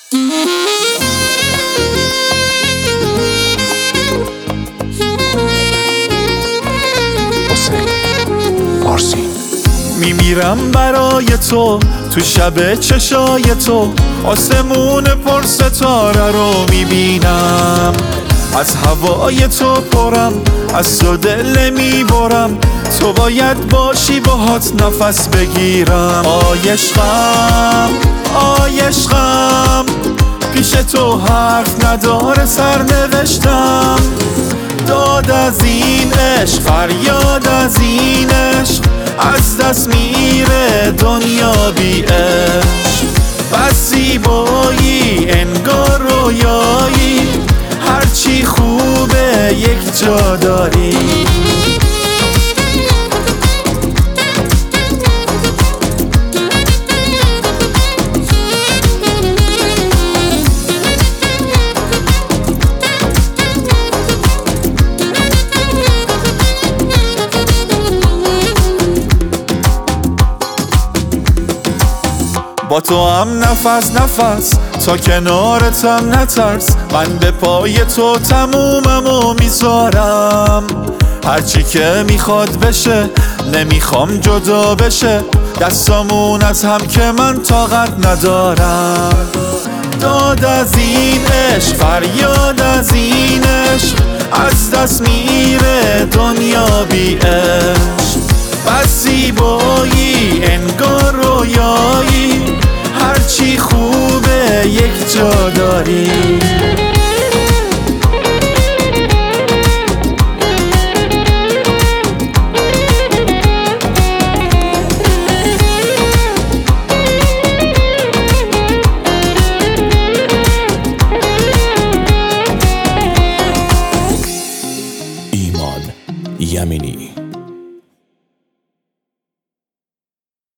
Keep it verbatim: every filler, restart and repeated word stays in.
میمیرم برای تو، تو شب چشای تو آسمون پر ستاره رو میبینم. از هوای تو پرم، از تو دل میبرم، تو باید باشی باهات نفس بگیرم. آی عشقم، آی عشقم، پیش تو حرف نداره سرنوشتم. داد از این عشق، فریاد از این عشق، از دست میره دنیا بی عشق. بس زیبایی انگار رویایی، هرچی خوبه یک جا داری. با تو هم نفس نفس، تا کنارتم نترس، من به پای تو تمومم و میذارم. هرچی که میخواد بشه، نمیخوام جدا بشه، دستامون از هم که من طاقت ندارم. داد از این عشق، فریاد از این عشق، از دست میره دنیا بی عشق. بس زیبایی انگار رویایی، هرچی خوبه یک جا داری. ایمان یمینی.